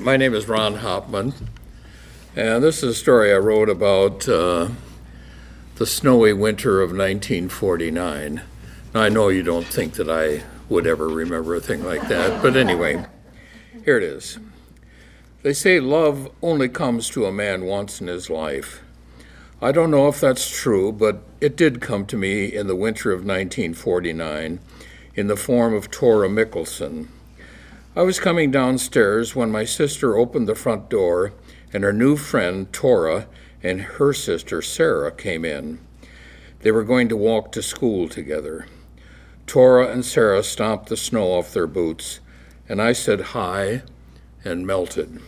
My name is Ron Hopman, and this is a story I wrote about the snowy winter of 1949. Now, I know you don't think that I would ever remember a thing like that, but anyway, here it is. They say love only comes to a man once in his life. I don't know if that's true, but it did come to me in the winter of 1949 in the form of Tora Mickelson. I was coming downstairs when my sister opened the front door and her new friend, Tora, and her sister, Sarah, came in. They were going to walk to school together. Tora and Sarah stomped the snow off their boots, and I said hi and melted.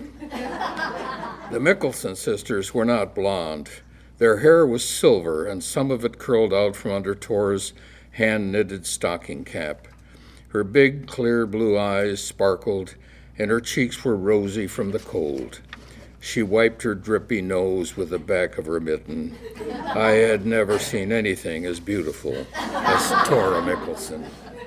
The Mickelson sisters were not blonde. Their hair was silver, and some of it curled out from under Tora's hand-knitted stocking cap. Her big, clear blue eyes sparkled, and her cheeks were rosy from the cold. She wiped her drippy nose with the back of her mitten. I had never seen anything as beautiful as Tora Mickelson.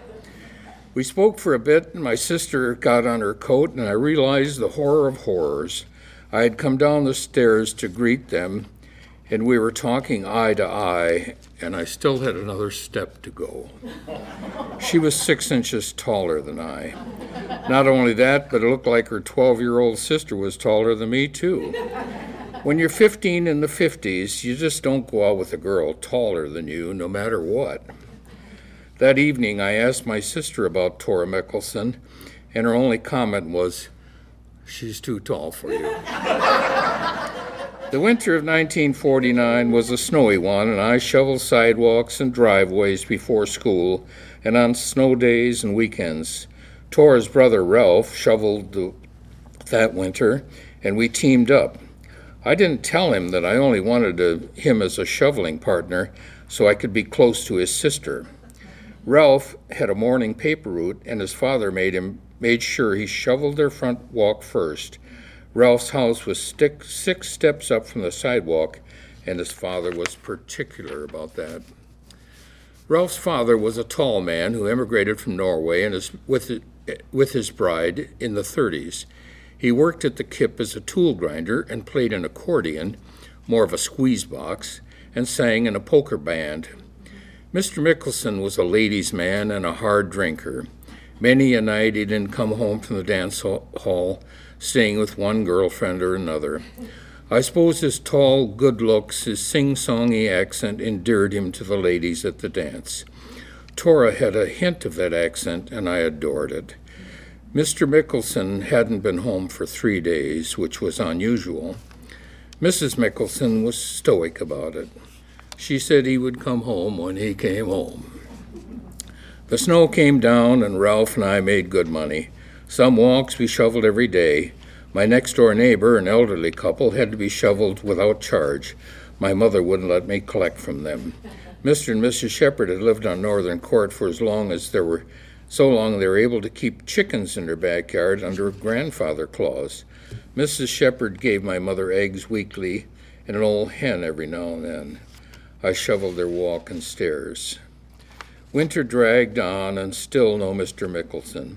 We spoke for a bit, and my sister got on her coat, and I realized the horror of horrors. I had come down the stairs to greet them, and we were talking eye to eye, and I still had another step to go. She was 6 inches taller than I. Not only that, but it looked like her 12-year-old sister was taller than me, too. When you're 15 in the 50s, you just don't go out with a girl taller than you, no matter what. That evening, I asked my sister about Tora Mickelson, and her only comment was, "She's too tall for you." The winter of 1949 was a snowy one, and I shoveled sidewalks and driveways before school and on snow days and weekends. Tora's brother Ralph shoveled that winter, and we teamed up. I didn't tell him that I only wanted him as a shoveling partner so I could be close to his sister. Ralph had a morning paper route, and his father made sure he shoveled their front walk first. Ralph's house was 6 steps up from the sidewalk, and his father was particular about that. Ralph's father was a tall man who emigrated from Norway and with his bride in the 30s. He worked at the Kip as a tool grinder and played an accordion, more of a squeeze box, and sang in a poker band. Mr. Mickelson was a ladies' man and a hard drinker. Many a night he didn't come home from the dance hall, staying with one girlfriend or another. I suppose his tall good looks, his sing-songy accent endeared him to the ladies at the dance. Tora had a hint of that accent, and I adored it. Mr. Mickelson hadn't been home for 3 days, which was unusual. Mrs. Mickelson was stoic about it. She said he would come home when he came home. The snow came down, and Ralph and I made good money. Some walks we shoveled every day. My next-door neighbor, an elderly couple, had to be shoveled without charge. My mother wouldn't let me collect from them. Mr. and Mrs. Shepherd had lived on Northern Court for so long they were able to keep chickens in their backyard under a grandfather clause. Mrs. Shepherd gave my mother eggs weekly and an old hen every now and then. I shoveled their walk and stairs. Winter dragged on, and still no Mr. Mickelson.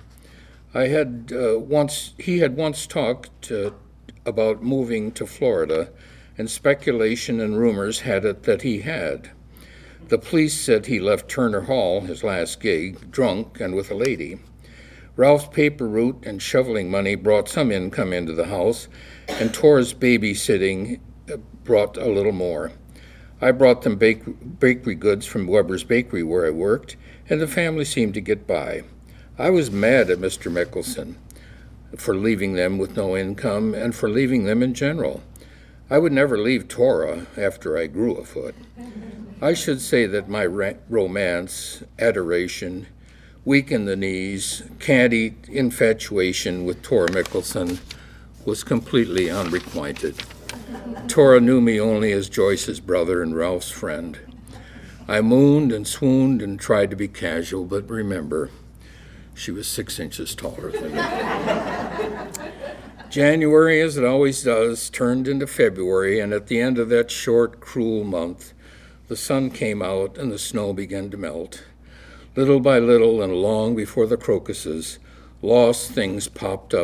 He had once talked about moving to Florida, and speculation and rumors had it that he had. The police said he left Turner Hall, his last gig, drunk and with a lady. Ralph's paper route and shoveling money brought some income into the house, and Tora's babysitting brought a little more. I brought them bakery goods from Weber's Bakery where I worked, and the family seemed to get by. I was mad at Mr. Mickelson for leaving them with no income and for leaving them in general. I would never leave Tora after I grew a foot. I should say that my romance, adoration, weak in the knees, candy infatuation with Tora Mickelson was completely unrequited. Tora knew me only as Joyce's brother and Ralph's friend. I mooned and swooned and tried to be casual, but remember, she was 6 inches taller than me. January, as it always does, turned into February, and at the end of that short, cruel month, the sun came out and the snow began to melt. Little by little, and long before the crocuses, lost things popped up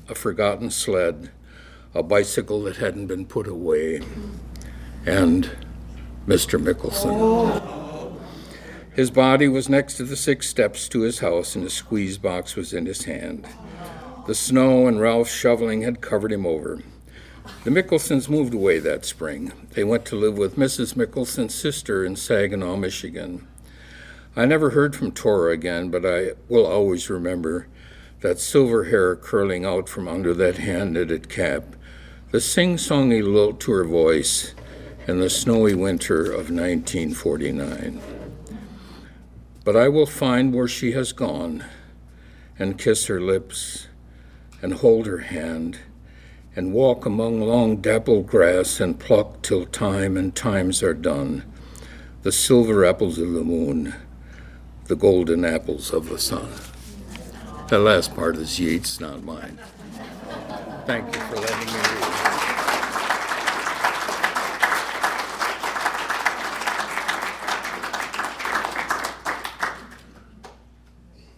a forgotten sled, a bicycle that hadn't been put away, and Mr. Mickelson. His body was next to the 6 steps to his house, and his squeeze box was in his hand. The snow and Ralph's shoveling had covered him over. The Mickelsons moved away that spring. They went to live with Mrs. Mickelson's sister in Saginaw, Michigan. I never heard from Tora again, but I will always remember that silver hair curling out from under that hand-knitted cap, the sing-songy lilt to her voice, and the snowy winter of 1949. But I will find where she has gone, and kiss her lips, and hold her hand, and walk among long dappled grass and pluck till time and times are done, the silver apples of the moon, the golden apples of the sun. That last part is Yeats, not mine. Thank you for letting me read.